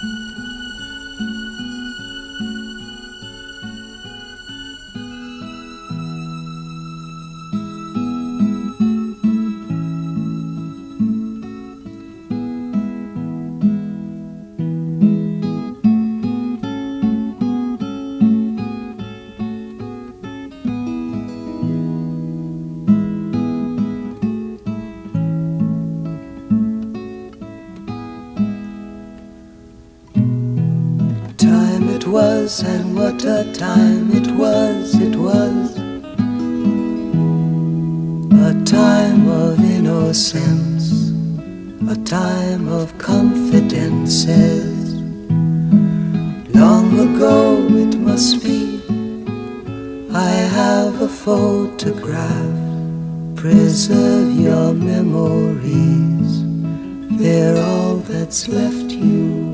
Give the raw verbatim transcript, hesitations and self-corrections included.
It was, and what a time it was, it was a time of innocence, a time of confidences. Long ago it must be, I have a photograph. Preserve your memories, they're all that's left you.